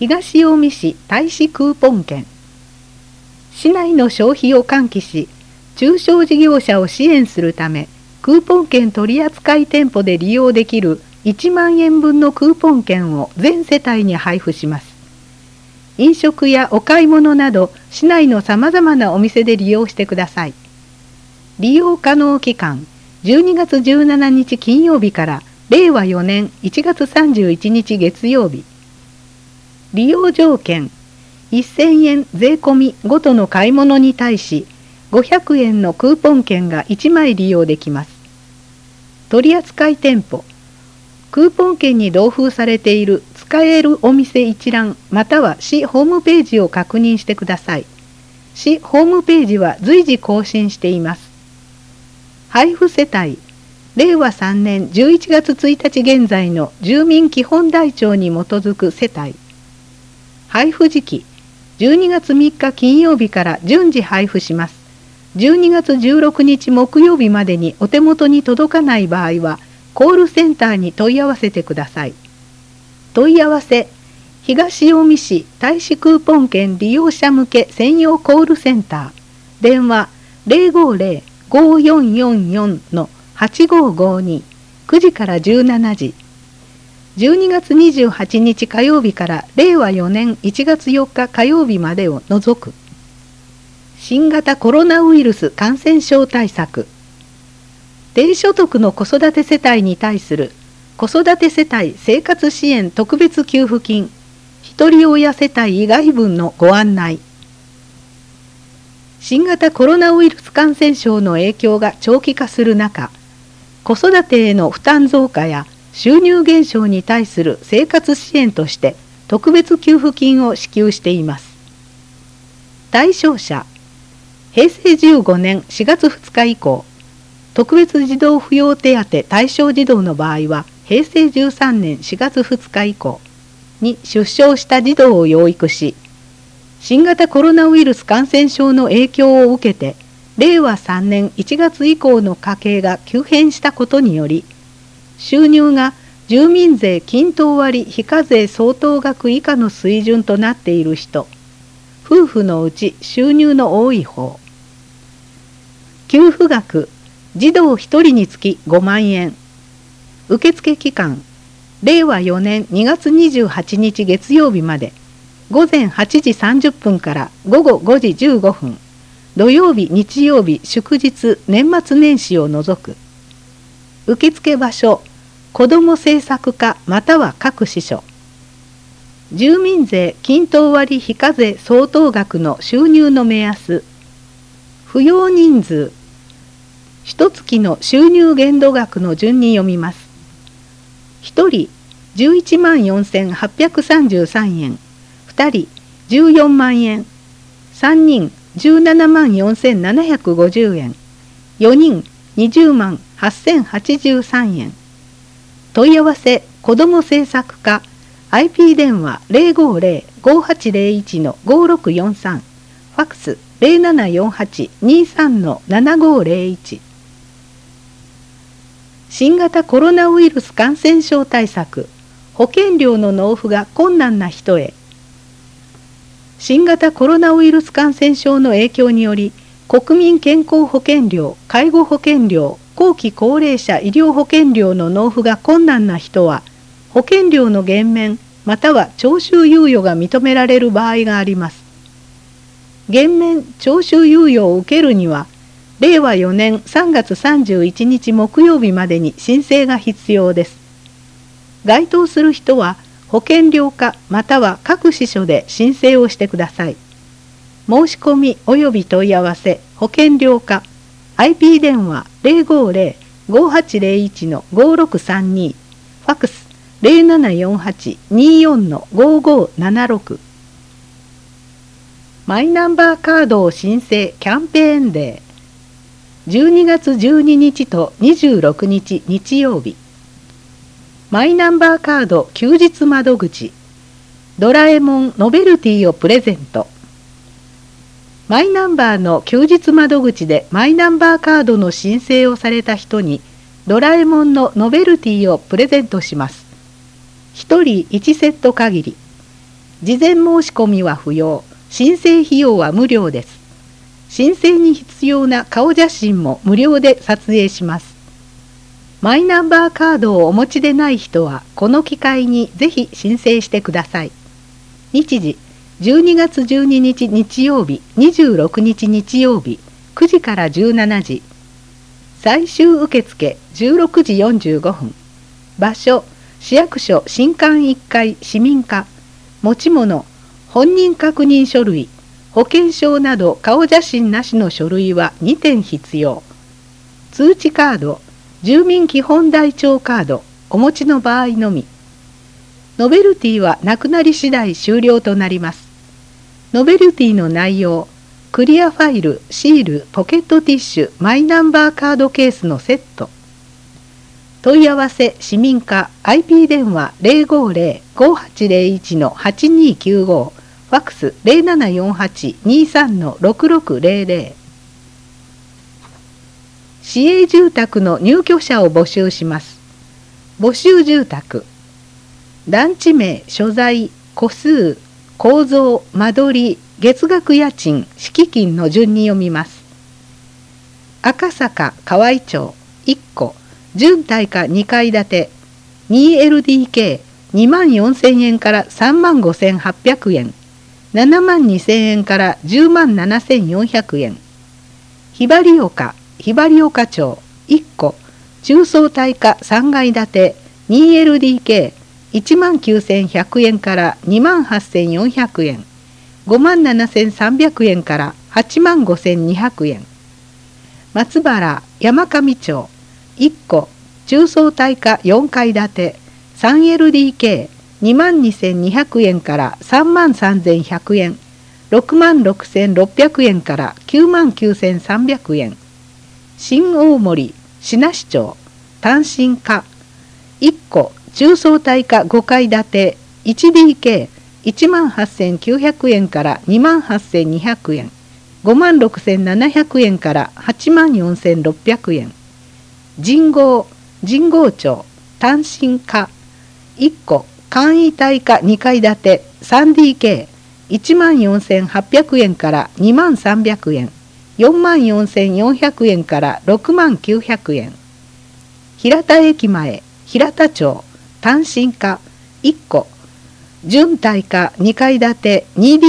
東近江市大使クーポン券。市内の消費を喚起し、中小事業者を支援するため、クーポン券取扱店舗で利用できる1万円分のクーポン券を全世帯に配布します。飲食やお買い物など、市内のさまざまなお店で利用してください。利用可能期間、12月17日金曜日から令和4年1月31日月曜日。利用条件、1000円税込みごとの買い物に対し、500円のクーポン券が1枚利用できます。取扱店舗、クーポン券に同封されている使えるお店一覧または市ホームページを確認してください。市ホームページは随時更新しています。配布世帯、令和3年11月1日現在の住民基本台帳に基づく世帯。配布時期、12月3日金曜日から順次配布します。12月16日木曜日までにお手元に届かない場合は、コールセンターに問い合わせてください。問い合わせ、東近江市大使クーポン券利用者向け専用コールセンター。電話050-5444-8552、9時から17時。12月28日火曜日から令和4年1月4日火曜日までを除く。新型コロナウイルス感染症対策。低所得の子育て世帯に対する子育て世帯生活支援特別給付金、ひとり親世帯以外分のご案内。新型コロナウイルス感染症の影響が長期化する中、子育てへの負担増加や収入減少に対する生活支援として特別給付金を支給しています。対象者、平成15年4月2日以降、特別児童扶養手当対象児童の場合は平成13年4月2日以降に出生した児童を養育し、新型コロナウイルス感染症の影響を受けて令和3年1月以降の家計が急変したことにより、収入が住民税均等割非課税相当額以下の水準となっている人、夫婦のうち収入の多い方。給付額、児童1人につき5万円。受付期間、令和4年2月28日月曜日まで、午前8時30分から午後5時15分、土曜日、日曜日、祝日、年末年始を除く。受付場所、子ども政策課または各支所。住民税均等割非課税相当額の収入の目安。扶養人数。一月の収入限度額の順に読みます。1人11万4833円、2人14万円、3人17万4750円、4人20万8083円。問い合わせ、子ども政策課、IP 電話 050-5801-5643、ファックス 0748-23-7501。新型コロナウイルス感染症対策、保険料の納付が困難な人へ。新型コロナウイルス感染症の影響により、国民健康保険料、介護保険料、後期高齢者医療保険料の納付が困難な人は、保険料の減免または徴収猶予が認められる場合があります。減免・徴収猶予を受けるには、令和4年3月31日木曜日までに申請が必要です。該当する人は、保険料課または各支所で申請をしてください。申し込み及び問い合わせ、保険料課、IP 電話 050-5801-5632、ファックス0748-24-5576。マイナンバーカードを申請キャンペーンデー。12月12日と26日日曜日。マイナンバーカード休日窓口、ドラえもんノベルティをプレゼント。マイナンバーの休日窓口でマイナンバーカードの申請をされた人にドラえもんのノベルティをプレゼントします。1人1セット限り。 事前申し込みは不要。申請費用は無料です。申請に必要な顔写真も無料で撮影します。マイナンバーカードをお持ちでない人はこの機会にぜひ申請してください。日時12月12日日曜日、26日日曜日、9時から17時。最終受付16時45分。場所市役所新館1階市民課。持ち物本人確認書類、保険証など顔写真なしの書類は2点必要。通知カード、住民基本台帳カードお持ちの場合のみ。ノベルティはなくなり次第終了となります。ノベルティの内容、クリアファイル、シール、ポケットティッシュ、マイナンバーカードケースのセット。問い合わせ市民課 IP 電話 050-5801-8295 ファックス 0748-23-6600。市営住宅の入居者を募集します。募集住宅。団地名、所在、戸数、構造、間取り、月額家賃、敷金の順に読みます。赤坂河合町1戸、準耐価2階建て、2LDK24000 円から35800円、72000円から107400円。ひばり岡町1戸、中層耐価3階建て、2LDK19100 円から28400円、57300円から85200円。松原山上町1戸、中層耐価4階建て、3LDK22200 円から33100円、66600円から99300円。新大森品市町単身課1戸、中層耐価5階建て、1DK18900 円から28200円、56700円から84600円。神保町単身課1戸、簡易耐価2階建て 3DK14800 円から20300円、44400円から60900円。平田駅前平田町単身課1戸、準耐価2階建て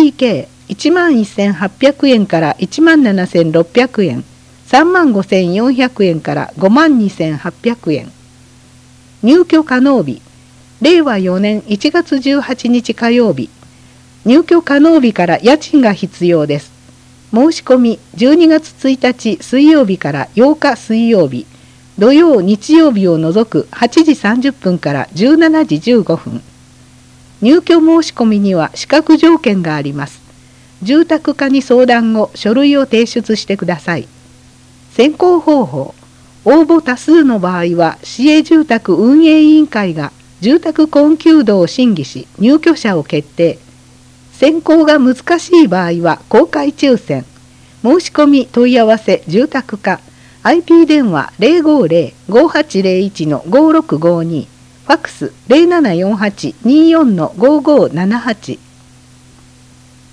2DK11800 円から17600円、35400円から52800円。入居可能日、令和4年1月18日火曜日。入居可能日から家賃が必要です。申し込み12月1日水曜日から8日水曜日、土曜日曜日を除く8時30分から17時15分。入居申し込みには資格条件があります。住宅課に相談後、書類を提出してください。選考方法。応募多数の場合は、市営住宅運営委員会が住宅困窮度を審議し、入居者を決定。選考が難しい場合は、公開抽選。申し込み問い合わせ住宅課。IP 電話 050-5801-5652。ファックス 0748-24-5578。